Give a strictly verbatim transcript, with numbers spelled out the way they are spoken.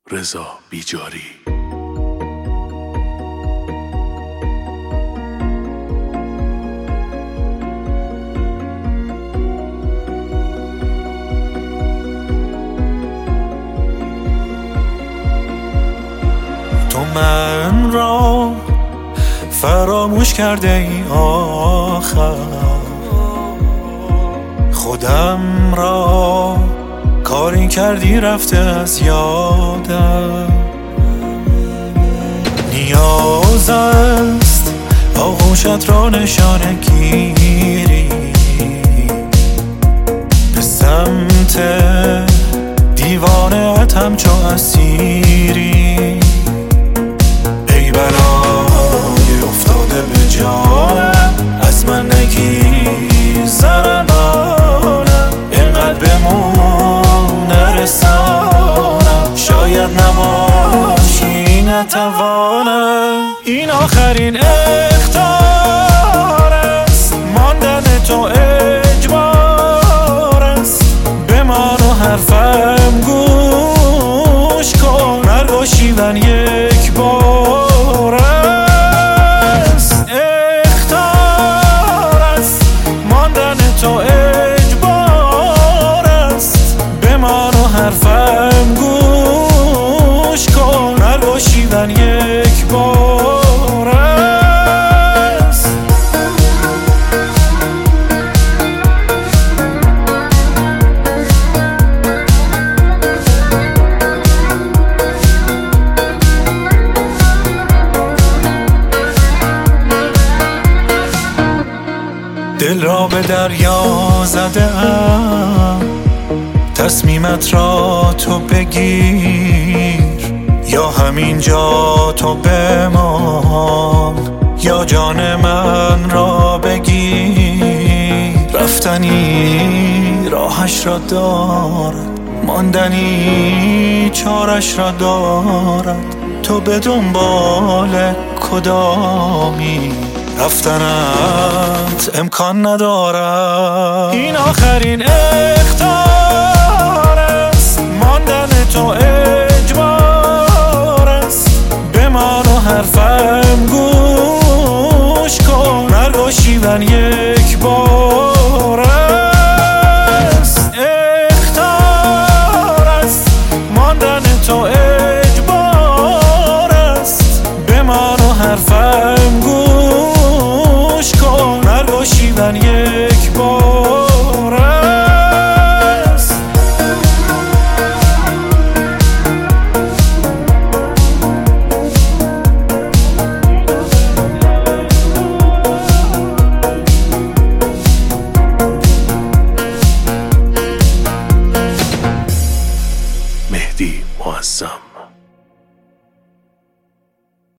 رضا بیجاری. تو من را فراموش کرده ای آخر، خودم را کاری کردی رفته از یادم. نیاز است آغوشت را نشانه گیری، به سمت دیوانه‌ات همچو اسیری. ای بلای افتاده به جانم، از من نگیر زنمانم، اینقدر بمون نرسانم، شاید نباشی نتوانم. این آخرین اختار است، ماندن تو اجبار است، بمان و حرفم گوش کن، مرگ و شیون یک بار است. اختار است، ماندن تو اجبار است، بمان و حرفم گوش کن، مرگ و شیون یک بار است. دل را به دریا زده ام، تصمیمت را تو بگیر، یا همینجا تو بمان، یا جان من را بگیر. رفتنی راهش را دارد، ماندنی چارش را دارد، تو به دنبال کدامی؟ رفتنت امکان ندارد. این آخرین اختار است، ماندن تو اجبار است، بمان و حرفم گوش کن، مرگ و شیون یک بار است. اختار است، ماندن تو اجبار است، بمان و حرفم گوش کن، مرگ و شیون یک بار است. مهدی معظم.